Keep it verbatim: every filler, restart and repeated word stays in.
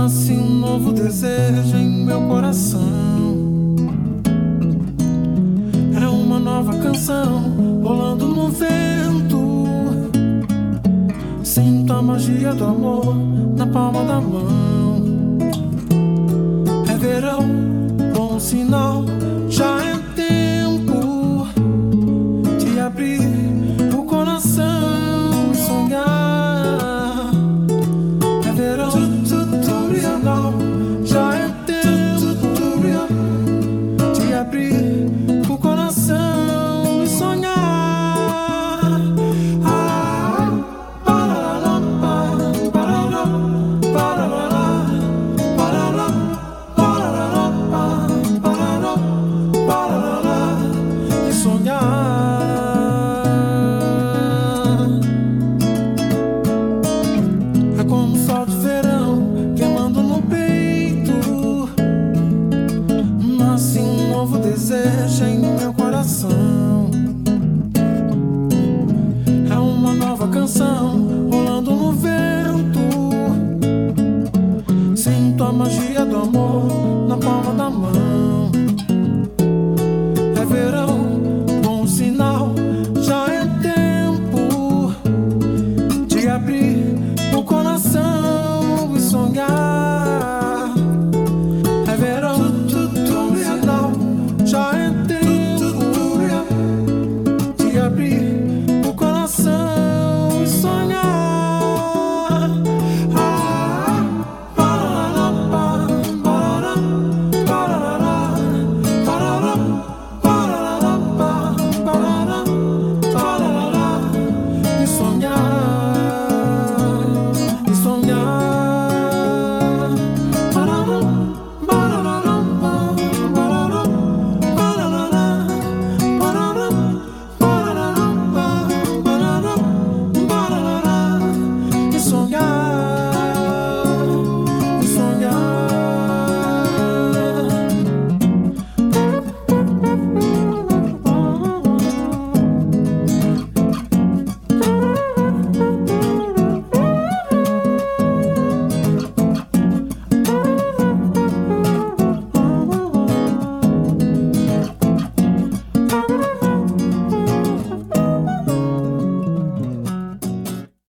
Nasce um novo desejo em meu coração. É uma nova canção rolando no vento. Sinto a magia do amor na palma da mão. É verão, bom sinal, já é tempo de abrir o coração e sonhar. É verão, sinal, já é tempo de abrir o coração e sonhar. Desejo em meu coração. É uma nova canção rolando no vento. Sinto a magia do amor na palma da mão. É verão,